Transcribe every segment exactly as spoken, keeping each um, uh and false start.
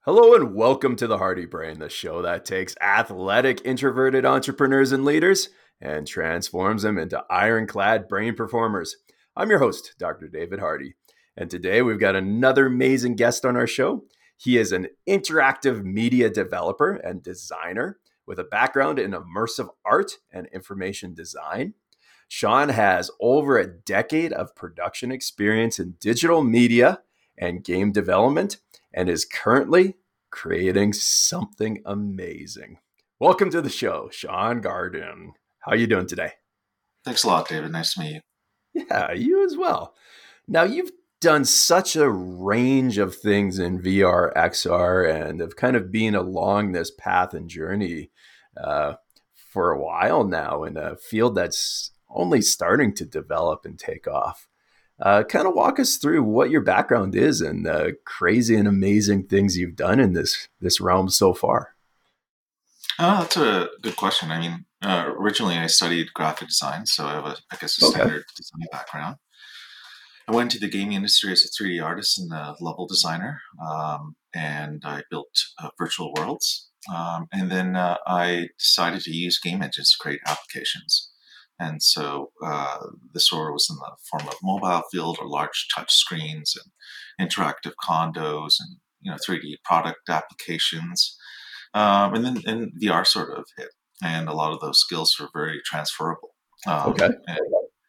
Hello and welcome to the Hardy Brain, the show that takes athletic, introverted entrepreneurs and leaders and transforms them into ironclad brain performers. I'm your host, Doctor David Hardy, and today we've got another amazing guest on our show. He is an interactive media developer and designer with a background in immersive art and information design. Sean has over a decade of production experience in digital media and game development and is currently creating something amazing. Welcome to the show, Sean Garden. How are you doing today? Thanks a lot, David. Nice to meet you. Yeah, you as well. Now, you've done such a range of things in V R, X R, and have kind of been along this path and journey uh, for a while now in a field that's only starting to develop and take off. Uh, kind of walk us through what your background is and the crazy and amazing things you've done in this this realm so far. Oh, that's a good question. I mean, uh, originally I studied graphic design, so I have, a, I guess, a Okay. standard design background. I went to the gaming industry as a three D artist and a level designer, um, and I built uh, virtual worlds. Um, and then uh, I decided to use game engines to create applications. And so uh, this sort of was in the form of mobile field or large touch screens and interactive condos and you know three D product applications. Um, and then and V R sort of hit, and a lot of those skills were very transferable. Um, Okay. and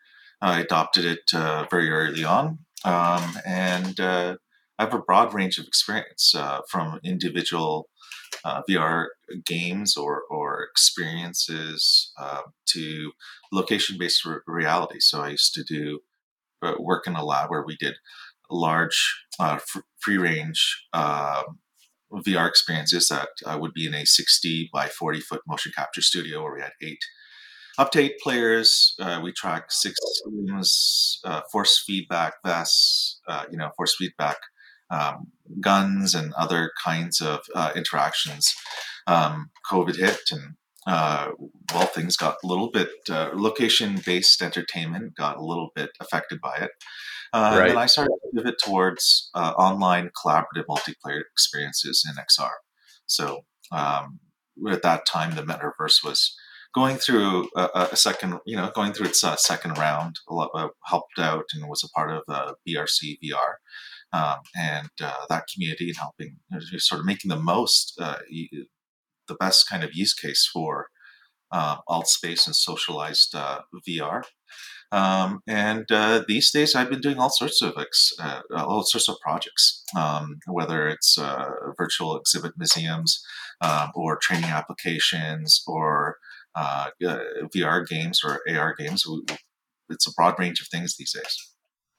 I adopted it uh, very early on, um, and uh, I have a broad range of experience uh, from individual uh, V R games or, or experiences uh, to location-based re- reality. So I used to do uh, work in a lab where we did large uh, f- free-range uh, V R experiences that uh, would be in a sixty by forty foot motion capture studio where we had eight up to eight players. Uh, we track six teams, uh, force feedback vests, uh, you know, force feedback um, guns, and other kinds of uh, interactions. Um, COVID hit, and uh, well, things got a little bit uh, location-based entertainment got a little bit affected by it. Uh, and then Right. I started to pivot towards uh, online collaborative multiplayer experiences in X R. So um, at that time, the metaverse was going through a, a second, you know, going through its uh, second round. A lot, uh, helped out and was a part of uh, B R C V R, um, and uh, that community and helping, you know, sort of making the most, uh, the best kind of use case for uh, alt space and socialized uh, V R. Um, and uh, these days, I've been doing all sorts of ex- uh, all sorts of projects, um, whether it's uh, virtual exhibit museums, um, or training applications, or uh, uh, V R games or A R games. It's a broad range of things these days.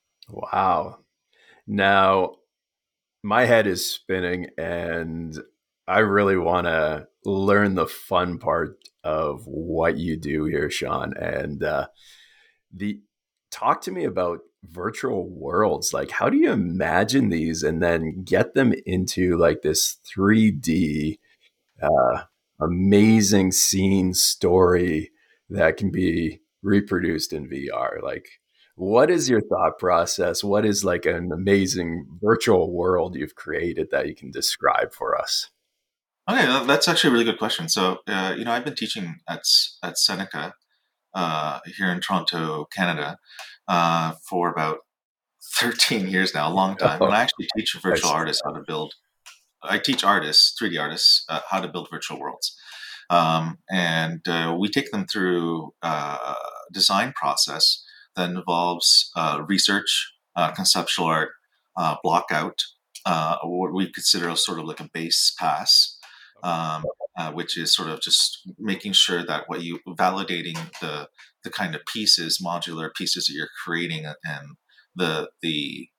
Wow. Now, my head is spinning and I really want to learn the fun part of what you do here, Sean. And uh, the talk to me about virtual worlds. Like, how do you imagine these and then get them into like this three D uh, amazing scene story that can be reproduced in V R? Like, what is your thought process? What is like an amazing virtual world you've created that you can describe for us? Okay, that's actually a really good question. So, uh, you know, I've been teaching at at Seneca uh, here in Toronto, Canada, uh, for about thirteen years now, a long time. And Oh, I actually teach virtual nice. artists how to build. I teach artists, three D artists, uh, how to build virtual worlds, um, and uh, we take them through uh, a design process that involves uh, research, uh, conceptual art, uh, block out, uh, what we consider sort of like a base pass, um, uh, which is sort of just making sure that what you validating the the kind of pieces, modular pieces that you're creating, and the the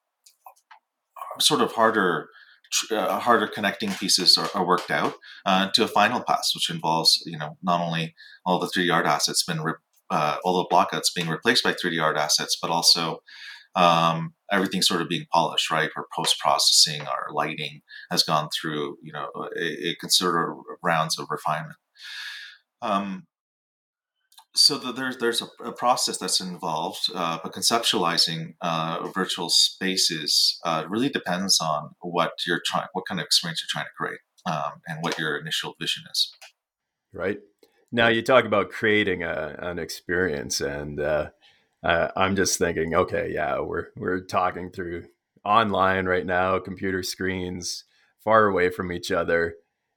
sort of harder uh, harder connecting pieces are, are worked out uh, to a final pass, which involves you know not only all the three D art assets been re- uh, all the blockouts being replaced by three D art assets, but also um, everything sort of being polished, right? Our post processing, our lighting has gone through you know a, a considerable rounds of refinement. Um, So the, there's there's a, a process that's involved, uh, but conceptualizing uh, virtual spaces uh, really depends on what you're trying, what kind of experience you're trying to create, um, and what your initial vision is. Right. Now you talk about creating a, an experience, and uh, uh, I'm just thinking, okay, yeah, we're we're talking through online right now, computer screens, far away from each other,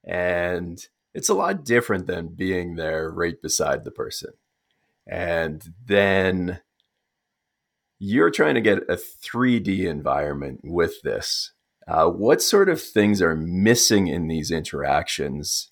and it's a lot different than being there right beside the person. And then you're trying to get a three D environment with this. Uh, what sort of things are missing in these interactions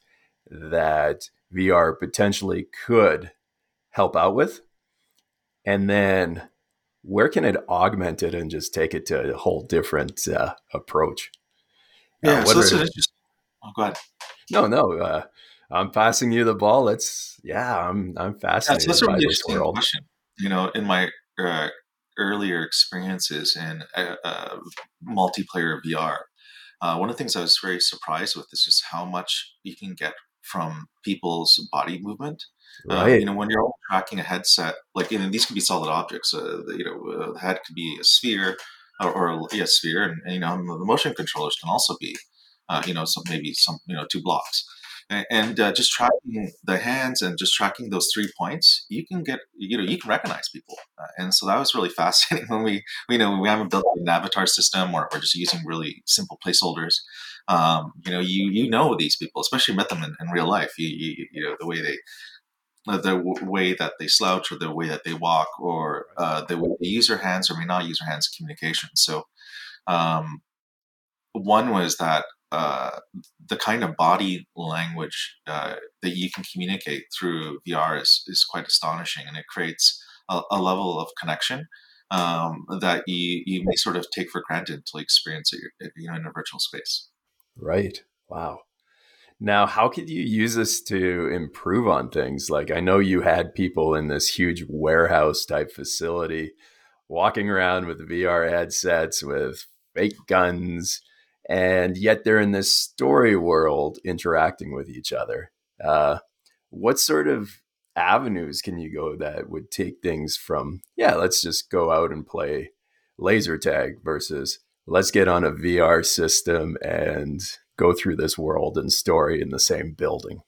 that V R potentially could help out with? And then where can it augment it and just take it to a whole different uh, approach? Uh, Yeah, so what that's an are interesting. Oh, go ahead. no, no? Uh, I'm passing you the ball. It's yeah, I'm I'm Yeah, so that's fascinated a by really this interesting world. question. You know, in my uh, earlier experiences in uh, uh, multiplayer V R, uh, one of the things I was very surprised with is just how much you can get from people's body movement. Um, you Right. know, when you're all tracking a headset, like, you know, these could be solid objects. Uh, the, you know, uh, the head could be a sphere, or, or yeah, sphere, and, and you know, the motion controllers can also be, uh, you know, some maybe some you know two blocks, and, and uh, just tracking the hands and just tracking those three points, you can get you know you can recognize people, uh, and so that was really fascinating when we you know we haven't built an avatar system, or we're just using really simple placeholders. Um, you know, you you know these people, especially met them in, in real life. You, you you know the way they uh, the w- way that they slouch, or the way that they walk, or uh, the way they use their hands or may not use their hands in communication. So um, one was that uh, the kind of body language uh, that you can communicate through V R is, is quite astonishing, and it creates a, a level of connection um, that you, you may sort of take for granted until you experience it, you know, in a virtual space. Right. Wow. Now, how could you use this to improve on things? Like, I know you had people in this huge warehouse type facility walking around with V R headsets with fake guns, and yet they're in this story world interacting with each other. Uh, what sort of avenues can you go that would take things from, yeah, let's just go out and play laser tag versus let's get on a V R system and go through this world and story in the same building?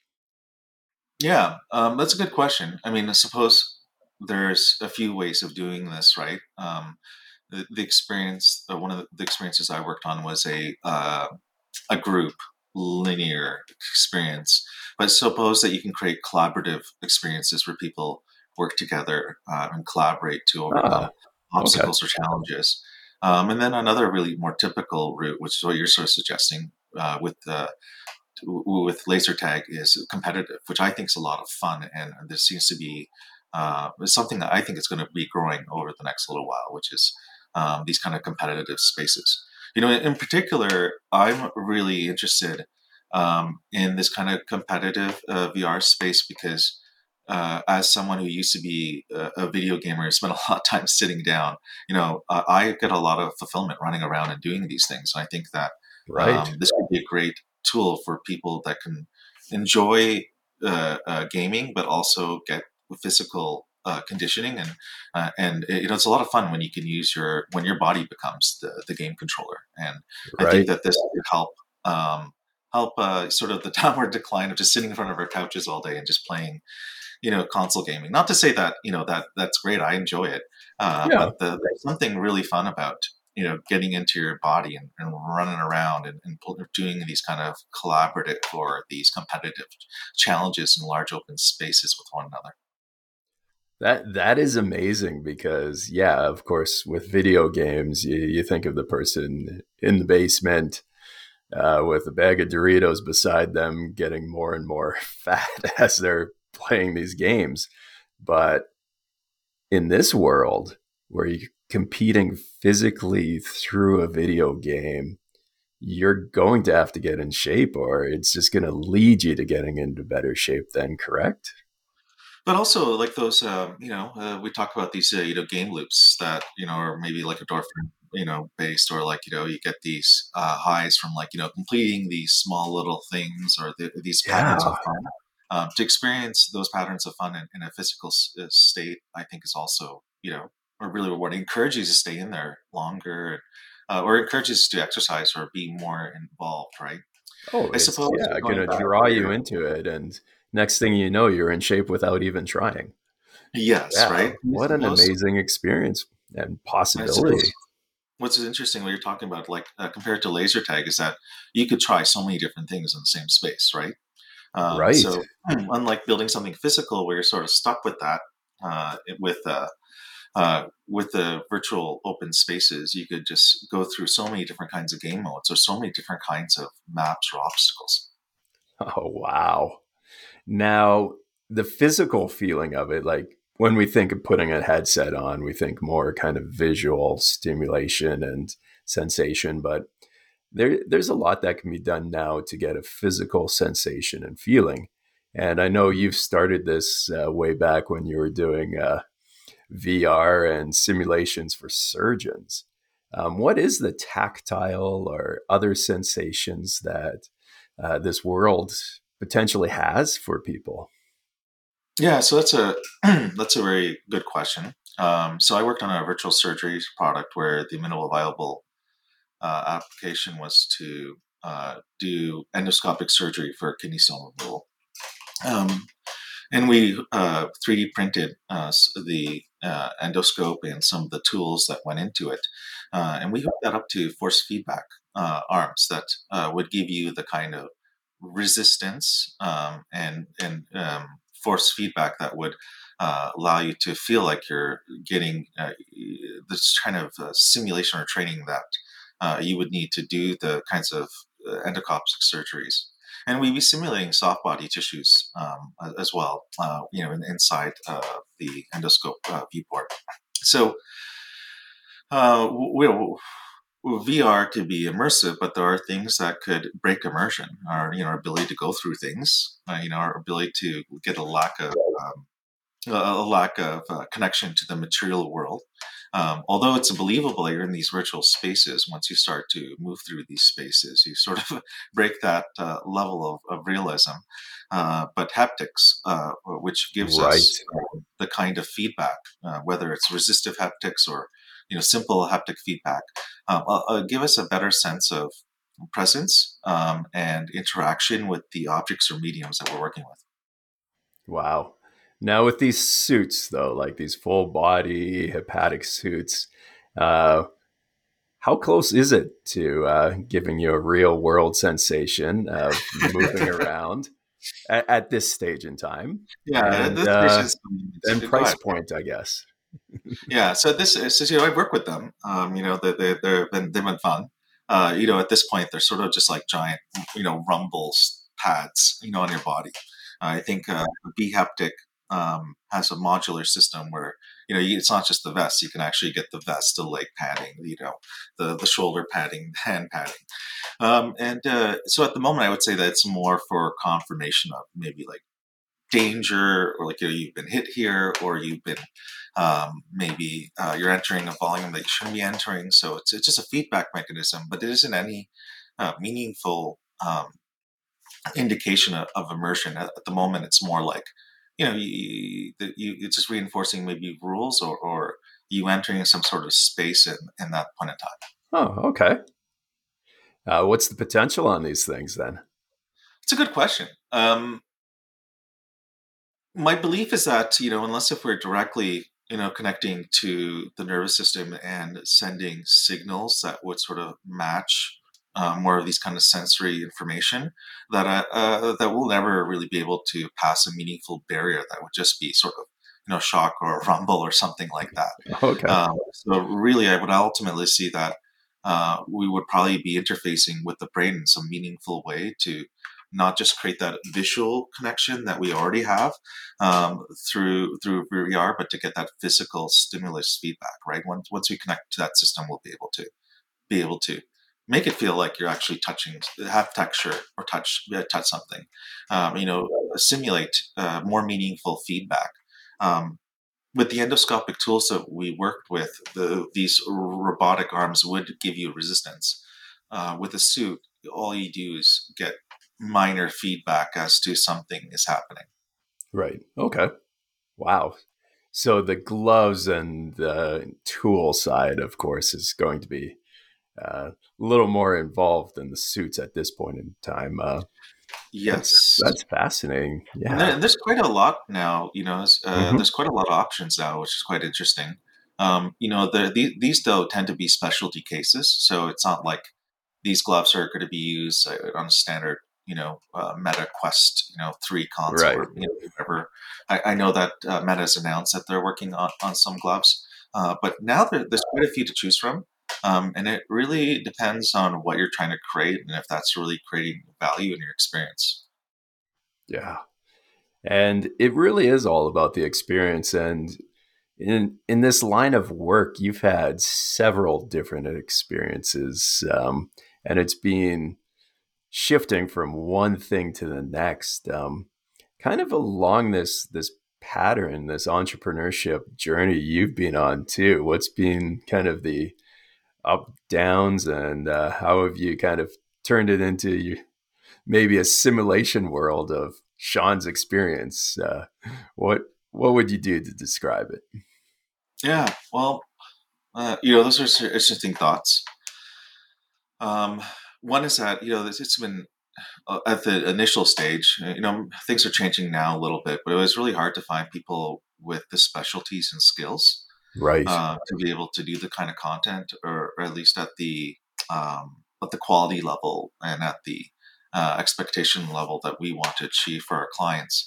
Yeah, um, that's a good question. I mean, I suppose there's a few ways of doing this, right? Um, the, the experience, uh, one of the, the experiences I worked on was a uh, a group linear experience. But suppose that you can create collaborative experiences where people work together uh, and collaborate to Ah, overcome okay. obstacles or challenges. Um, and then another really more typical route, which is what you're sort of suggesting uh, with the with laser tag, is competitive, which I think is a lot of fun, and there seems to be uh, something that I think is going to be growing over the next little while, which is um, these kind of competitive spaces. You know, in particular, I'm really interested um, in this kind of competitive uh, V R space because. Uh, as someone who used to be a, a video gamer, spent a lot of time sitting down. You know, uh, I get a lot of fulfillment running around and doing these things. And I think that Right. um, this could be a great tool for people that can enjoy uh, uh, gaming, but also get physical uh, conditioning, and uh, and you know it's a lot of fun when you can use your when your body becomes the, the game controller, and I think Right. that this could help um, help uh, sort of the downward decline of just sitting in front of our couches all day and just playing you know console gaming. Not to say that you know that that's great, I enjoy it, uh, Yeah. but the, there's something really fun about you know getting into your body and, and running around and, and doing these kind of collaborative or these competitive challenges in large open spaces with one another. That that is amazing because yeah, of course, with video games, you, you think of the person in the basement uh, with a bag of Doritos beside them, getting more and more fat as they're playing these games. But in this world, where you're competing physically through a video game, you're going to have to get in shape, or it's just going to lead you to getting into better shape. Then, correct? But also like those um, you know uh, we talk about these uh, you know game loops that you know are maybe like endorphin you know based, or like you know you get these uh, highs from like you know completing these small little things, or the, these patterns Yeah. of fun. Um, to experience those patterns of fun in, in a physical s- uh, state, I think is also, you know, or really rewarding. Encourages you to stay in there longer, uh, or encourages you to exercise or be more involved, right? Oh, I it's, suppose yeah, going going to back draw you here, into it. And next thing you know, you're in shape without even trying. yes, Yeah. right. I What an suppose, amazing experience and I suppose possibility. what's interesting what you're talking about, like uh, compared to laser tag, is that you could try so many different things in the same space, right? Um, Right. so unlike building something physical where you're sort of stuck with that, uh, with uh, uh, with the virtual open spaces, you could just go through so many different kinds of game modes or so many different kinds of maps or obstacles. Oh, wow. Now, the physical feeling of it, like when we think of putting a headset on, we think more kind of visual stimulation and sensation, but there, there's a lot that can be done now to get a physical sensation and feeling. And I know you've started this uh, way back when you were doing uh, V R and simulations for surgeons. Um, what is the tactile or other sensations that uh, this world potentially has for people? Yeah, so that's a that's a very good question. Um, so I worked on a virtual surgery product where the minimal viable uh, application was to uh, do endoscopic surgery for kidney stone removal. Um, and we uh, three D printed uh, the uh, endoscope and some of the tools that went into it. Uh, and we hooked that up to force feedback uh, arms that uh, would give you the kind of resistance um, and, and um, force feedback that would uh, allow you to feel like you're getting uh, this kind of uh, simulation or training that uh, you would need to do the kinds of uh, endoscopic surgeries. And we be simulating soft body tissues um, as well, uh, you know, in, inside uh, the endoscope uh, viewport. So uh, we, V R could be immersive, but there are things that could break immersion. Our, you know, our ability to go through things, uh, you know, our ability to get a lack of um, a lack of uh, connection to the material world. Um, although it's believable that you're in these virtual spaces, once you start to move through these spaces, you sort of break that uh, level of, of realism. Uh, but haptics, uh, which gives Right. us um, the kind of feedback, uh, whether it's resistive haptics or you know simple haptic feedback, um, uh, uh, give us a better sense of presence um, and interaction with the objects or mediums that we're working with. Wow. Now, with these suits, though, like these full body hepatic suits, uh, how close is it to uh, giving you a real world sensation of moving around at, at this stage in time? Yeah, And this uh, is then go price ahead. point, I guess. Yeah, so this is, so, you know, I work with them. Um, you know, they, they, they've been, they've been fun. Uh, you know, at this point, they're sort of just like giant, you know, rumbles pads, you know, on your body. I think uh, B Haptic um, has a modular system where, you know, you, it's not just the vest. You can actually get the vest, the leg padding, you know, the, the shoulder padding, the hand padding. Um, and uh, so at the moment, I would say that it's more for confirmation of maybe like danger or like you know, you've been hit here or you've been um, maybe uh, you're entering a volume that you shouldn't be entering, so it's, it's just a feedback mechanism, but it isn't any uh, meaningful um, indication of, of immersion at, at the moment. It's more like you know you, you, it's just reinforcing maybe rules or, or you entering some sort of space in, in that point in time. Oh, okay. Uh, what's the potential on these things then? It's a good question. um, My belief is that, you know, unless if we're directly, you know, connecting to the nervous system and sending signals that would sort of match uh, more of these kind of sensory information, that uh, uh, that we'll never really be able to pass a meaningful barrier that would just be sort of, you know, shock or a rumble or something like that. Okay. Um, so really, I would ultimately see that uh, we would probably be interfacing with the brain in some meaningful way to not just create that visual connection that we already have um, through through V R, but to get that physical stimulus feedback. Right. Once once we connect to that system, we'll be able to be able to make it feel like you're actually touching, have texture or touch uh, touch something. Um, you know, simulate uh, more meaningful feedback. Um, with the endoscopic tools that we worked with, the, these robotic arms would give you resistance. Uh, with a suit, all you do is get minor feedback as to something is happening. Right. Okay. Wow. So the gloves and the tool side, of course, is going to be uh, a little more involved than the suits at this point in time. Uh, that's Yes. that's fascinating. And, there, Yeah. and there's quite a lot now, you know, uh, Hmm. there's quite a lot of options now, which is quite interesting. Um, you know, the, the, these though tend to be specialty cases. So it's not like these gloves are going to be used uh, on a standard, you know, uh, Meta Quest, you know, three console Right. or you know, whatever. I, I know that uh, Meta has announced that they're working on, on some gloves, uh, but now there, there's quite a few to choose from. Um, and it really depends on what you're trying to create and if that's really creating value in your experience. Yeah. And it really is all about the experience. And in in this line of work, you've had several different experiences, um, and it's been shifting from one thing to the next, um, kind of along this this pattern, this entrepreneurship journey you've been on too. What's been kind of the up downs, and uh, how have you kind of turned it into maybe a simulation world of Sean's experience? Uh, what what would you do to describe it? Yeah, well, uh, you know, those are s- interesting thoughts. Um, One is that you know this- it's been uh, at the initial stage. uh, You know, things are changing now a little bit, but it was really hard to find people with the specialties and skills Right. uh, to be able to do the kind of content, or, or at least at the um, at the quality level and at the uh, expectation level that we want to achieve for our clients.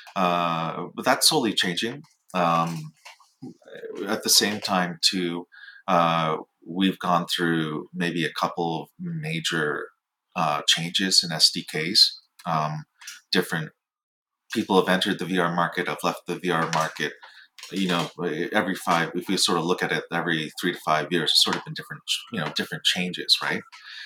Uh, but that's slowly changing. Um, at the same time, too, uh, we've gone through maybe a couple of major uh, changes in S D Ks. Um, different people have entered the V R market, have left the V R market. You know, every five, if we sort of look at it, every three to five years, it's sort of been different, you know, different changes, right?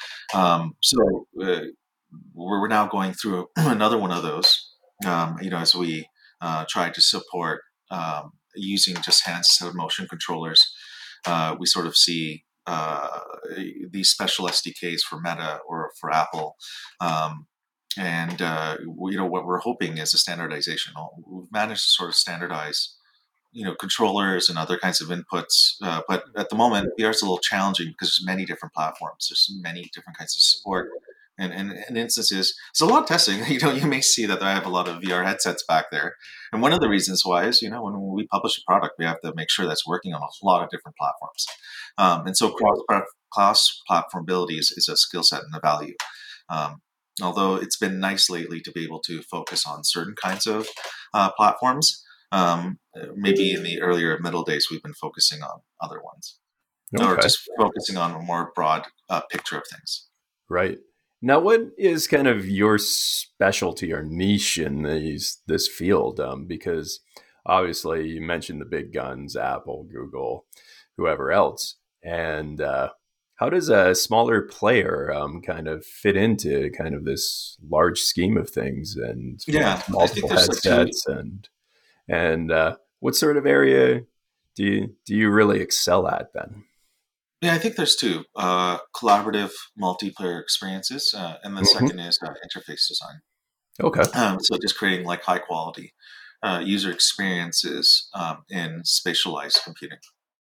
Um, so uh, we're now going through another one of those. Um, you know, as we uh, try to support um, using just hands to motion controllers, uh, we sort of see uh, these special S D Ks for Meta or for Apple. Um, and uh, we, you know what we're hoping is a standardization. We've managed to sort of standardize, you know, controllers and other kinds of inputs. Uh, but at the moment, V R is a little challenging because there's many different platforms. There's many different kinds of support. And, and, and instances, it's a lot of testing. You know, you may see that I have a lot of V R headsets back there. And one of the reasons why is, you know, when we publish a product, we have to make sure that's working on a lot of different platforms. Um, and so cross cross platformability is, is a skill set and a value. Um, although it's been nice lately to be able to focus on certain kinds of uh, platforms, um, maybe in the earlier middle days, we've been focusing on other ones, or Okay. just focusing on a more broad uh, picture of things. Right. Now, what is kind of your specialty or niche in these this field? Um, because obviously you mentioned the big guns, Apple, Google, whoever else, and uh, how does a smaller player um, kind of fit into kind of this large scheme of things and with Yeah, I think multiple there's like two. headsets and and uh, what sort of area do you do you really excel at then? Yeah, I think there's two uh, collaborative multiplayer experiences, uh, and the Hmm. second is uh, interface design. Okay. Um, so just creating like high quality uh, user experiences um, in spatialized computing.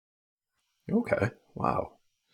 Okay. Wow.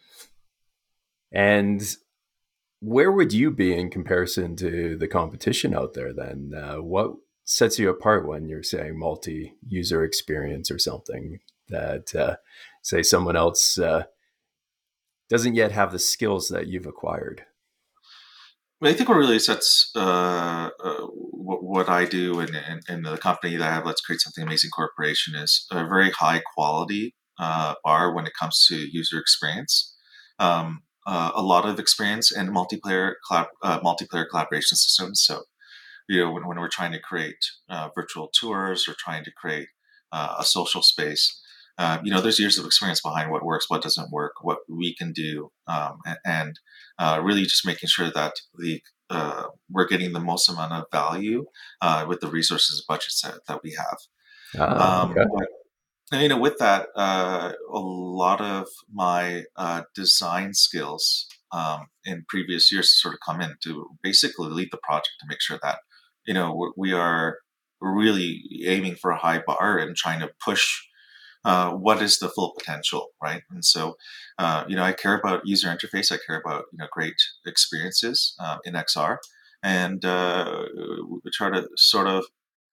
And where would you be in comparison to the competition out there then? Uh, what sets you apart when you're saying multi user experience or something that, uh, say, someone else uh, doesn't yet have the skills that you've acquired? But I think what really sets uh, uh, what, what I do and, and, and the company that I have, Let's Create Something Amazing Corporation, is a very high quality uh, bar when it comes to user experience. Um, uh, a lot of experience in multiplayer collab, uh, multiplayer collaboration systems. So, you know, when, when we're trying to create uh, virtual tours or trying to create uh, a social space, uh, you know, there's years of experience behind what works, what doesn't work, what we can do, um, and, and uh, really just making sure that the uh, we're getting the most amount of value uh, with the resources and budgets that, that we have. Ah, Um, okay. but and, you know, with that, uh, a lot of my uh, design skills um, in previous years to sort of come in to basically lead the project to make sure that, you know, we we are really aiming for a high bar and trying to push uh, what is the full potential, right? And so, uh, you know, I care about user interface. I care about, you know, great experiences uh, in X R, and uh, we try to sort of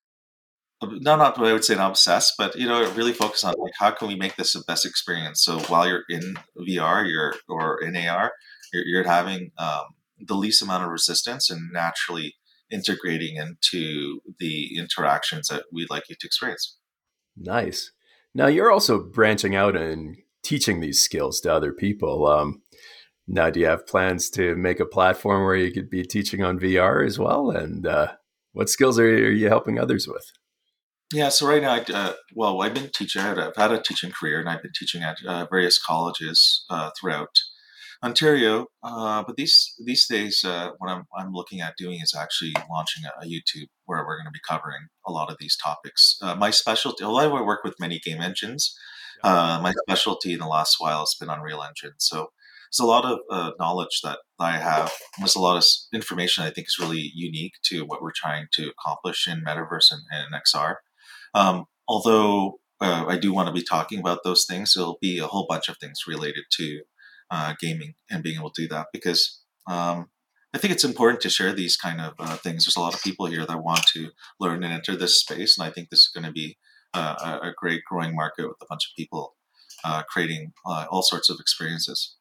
no, not what I would say not obsessed, but you know, really focus on like how can we make this the best experience. So while you're in V R, you're or in A R, you're, you're having um, the least amount of resistance and naturally integrating into the interactions that we'd like you to experience. Nice. Now you're also branching out and teaching these skills to other people. Um, now, do you have plans to make a platform where you could be teaching on V R as well? And uh, what skills are, are you helping others with? Yeah, so right now, I, uh, well, I've been teaching. I've had a teaching career, and I've been teaching at uh, various colleges uh, throughout Ontario. Uh, but these these days, uh, what I'm I'm looking at doing is actually launching a, a YouTube where we're going to be covering a lot of these topics. Uh, my specialty, although I work with many game engines, Yeah. uh, my specialty in the last while has been Unreal Engine. So there's a lot of uh, knowledge that I have. There's a lot of information I think is really unique to what we're trying to accomplish in Metaverse and, and X R. Um, although uh, I do want to be talking about those things, there'll be a whole bunch of things related to uh, gaming and being able to do that because um, I think it's important to share these kind of uh, things. There's a lot of people here that want to learn and enter this space, and I think this is going to be uh, a, a great growing market with a bunch of people uh, creating uh, all sorts of experiences.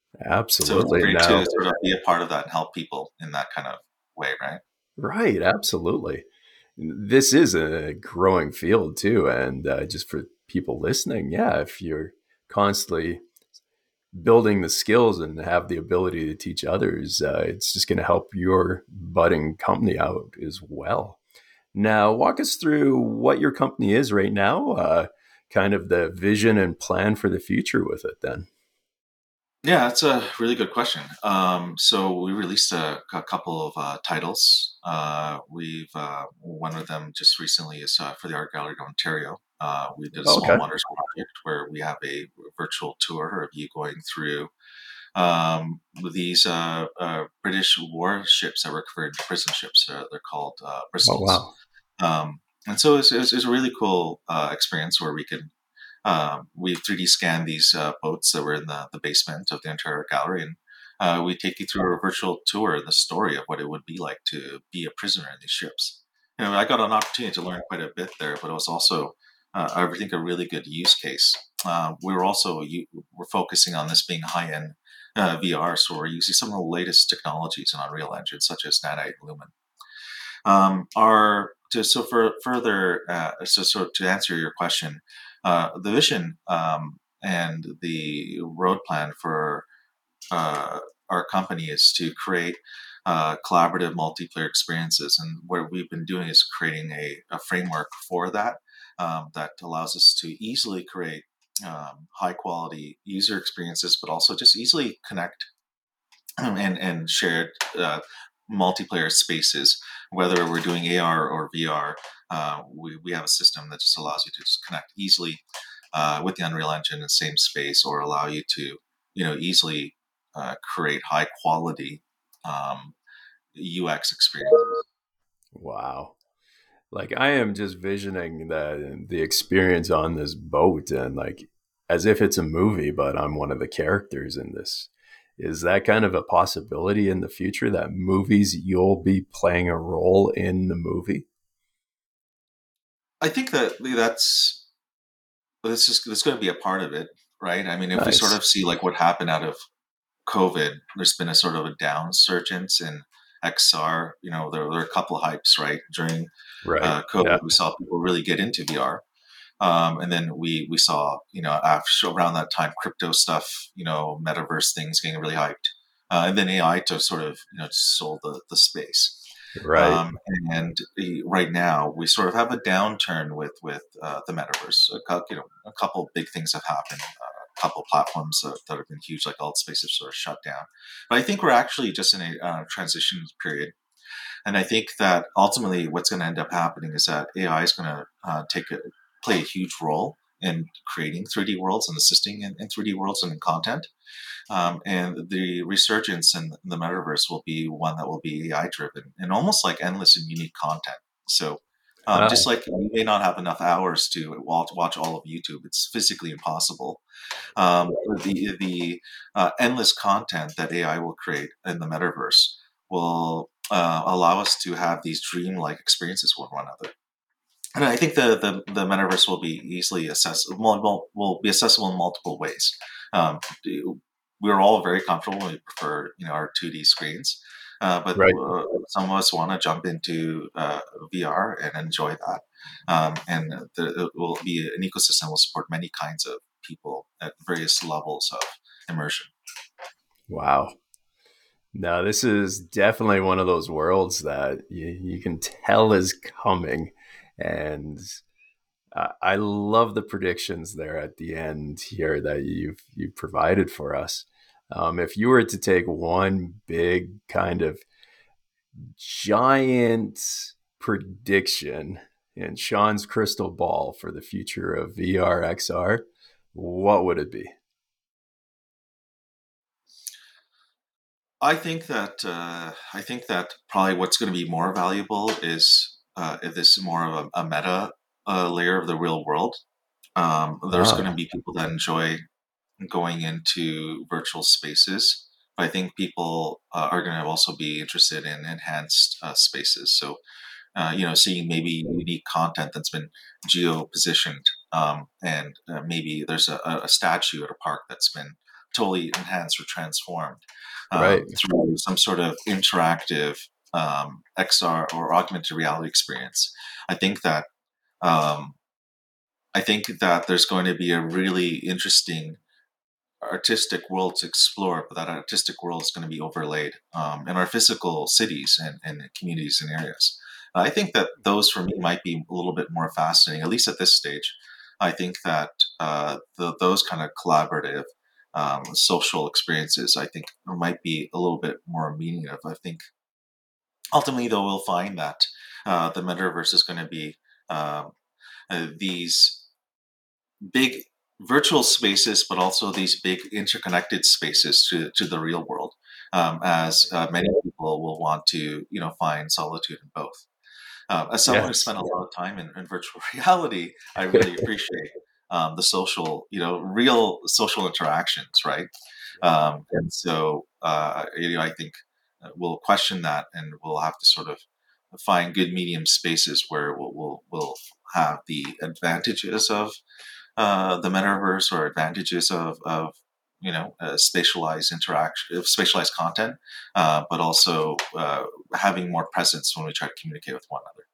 So it's Absolutely. great Now, to sort of be a part of that and help people in that kind of way, right? right, absolutely. This is a growing field too. And uh, just for people listening, yeah, if you're constantly building the skills and have the ability to teach others, uh, it's just going to help your budding company out as well. Now, walk us through what your company is right now, uh, kind of the vision and plan for the future with it then. Yeah, that's a really good question. Um, so we released a, a couple of uh, titles. Uh, we've uh, one of them just recently is uh, for the Art Gallery of Ontario. Uh, we did a Small Okay. Wonders project where we have a virtual tour of you going through um, these uh, uh, British warships that were converted to prison ships. Uh, they're called uh, Oh, Bristols. wow. Um, and so it's, it's, it's a really cool uh, experience where we can um, we three D scanned these uh, boats that were in the, the basement of the Ontario Gallery, and uh, we take you through a virtual tour and the story of what it would be like to be a prisoner in these ships. You know, I got an opportunity to learn quite a bit there, but it was also, uh, I think, a really good use case. Uh, we were also we're focusing on this being high end uh, V R, so we're using some of the latest technologies in Unreal Engine, such as Nanite and Lumen. Um, our to, so for further, uh, so so to answer your question, uh, the vision um, and the road plan for uh, our company is to create uh, collaborative multiplayer experiences, and what we've been doing is creating a, a framework for that um, that allows us to easily create um, high quality user experiences, but also just easily connect and and shared uh, multiplayer spaces. Whether we're doing A R or V R, uh, we we have a system that just allows you to just connect easily uh, with the Unreal Engine in the same space, or allow you to you know easily uh, create high quality um, U X experiences. Wow. Like I am just visioning the the experience on this boat and like as if it's a movie, but I'm one of the characters in this. Is that kind of a possibility in the future that movies you'll be playing a role in the movie? I think that that's this is this going to be a part of it, right? I mean, if we sort Nice. of see like what happened out of COVID, there's been a sort of a downsurgence in X R. You know, there, there were a couple of hypes, right? During Right. uh, COVID, Yeah. we saw people really get into V R. Um, and then we we saw, you know, after around that time, crypto stuff, you know, metaverse things getting really hyped. Uh, and then A I to sort of, you know, just sold the, the space. Right. Um, and eh, right now, we sort of have a downturn with with uh, the metaverse. A, cou- you know, a couple of big things have happened. Uh, a couple of platforms that, that have been huge, like Altspace, have sort of shut down. But I think we're actually just in a uh, transition period. And I think that ultimately, what's going to end up happening is that A I is going to uh, take a play a huge role in creating three D worlds and assisting in, in three D worlds and in content. Um, and the resurgence in the metaverse will be one that will be A I driven and almost like endless and unique content. So um, just Huh. like you may not have enough hours to watch, watch all of YouTube, it's physically impossible. Um, the the uh, endless content that A I will create in the metaverse will uh, allow us to have these dreamlike experiences with one another. And I think the, the, the metaverse will be easily accessible, will, will be accessible in multiple ways. Um, we're all very comfortable. We prefer, you know, our two D screens, uh, but Right. uh, some of us want to jump into uh, V R and enjoy that. Um, and the, it will be an ecosystem will support many kinds of people at various levels of immersion. Wow. No, this is definitely one of those worlds that you, you can tell is coming. And uh, I love the predictions there at the end here that you've you provided for us. Um, if you were to take one big kind of giant prediction in Sean's crystal ball for the future of V R X R, what would it be? I think that uh, I think that probably what's going to be more valuable is uh, this more of a, a meta uh, layer of the real world. Um, there's going to Ah, be people that enjoy going into virtual spaces. But I think people uh, are going to also be interested in enhanced uh, spaces. So, uh, you know, seeing maybe unique content that's been geo positioned, um, and uh, maybe there's a, a statue at a park that's been totally enhanced or transformed right. um, through some sort of interactive um, X R or augmented reality experience. I think that um, I think that there's going to be a really interesting artistic world to explore, but that artistic world is going to be overlaid um, in our physical cities and, and communities and areas. I think that those for me might be a little bit more fascinating, at least at this stage. I think that uh, the, those kind of collaborative um, social experiences, I think, might be a little bit more meaningful. I think ultimately, though, we'll find that uh, the metaverse is going to be um, uh, these big virtual spaces, but also these big interconnected spaces to, to the real world, um, as uh, many people will want to, you know, find solitude in both. Uh, as someone who Yes. spent a lot of time in, in virtual reality, I really appreciate um, the social, you know, real social interactions, right? Um, and so, uh, you know, I think uh, we'll question that, and we'll have to sort of find good medium spaces where we'll we'll, we'll have the advantages of uh, the metaverse or advantages of, of you know uh, spatialized interaction, spatialized content, uh, but also uh, having more presence when we try to communicate with one another.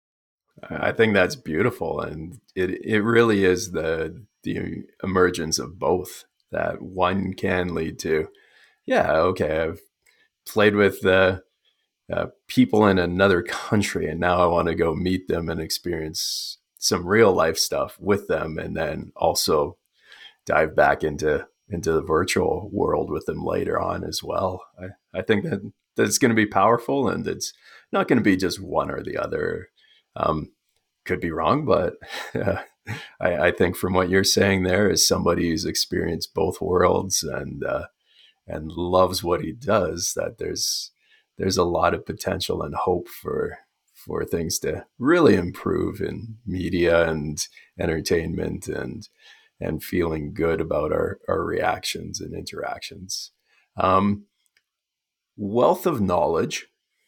I think that's beautiful, and it it really is the the emergence of both that one can lead to. Yeah, okay, I've played with the uh, people in another country, and now I want to go meet them and experience some real life stuff with them, and then also dive back into into the virtual world with them later on as well. I, I think that that's going to be powerful, and it's not going to be just one or the other. Um, could be wrong, but uh, I, I think from what you're saying there, is somebody who's experienced both worlds and uh, and loves what he does, that there's there's a lot of potential and hope for for things to really improve in media and entertainment and and feeling good about our, our reactions and interactions. Um, wealth of knowledge.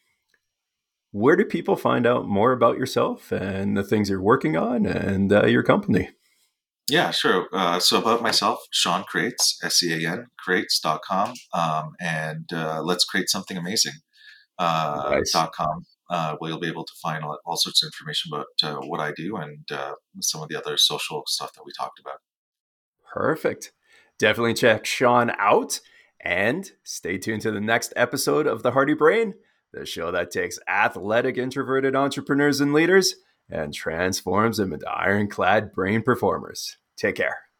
Where do people find out more about yourself and the things you're working on and uh, your company? Yeah, sure. Uh, so about myself, Sean Creates, S E A N, creates dot com, um, and uh, let's create something amazing uh, Nice. dot com, uh, where you'll be able to find all, all sorts of information about uh, what I do and uh, some of the other social stuff that we talked about. Perfect. Definitely check Sean out and stay tuned to the next episode of The Hardy Brain, the show that takes athletic, introverted entrepreneurs and leaders and transforms them into ironclad brain performers. Take care.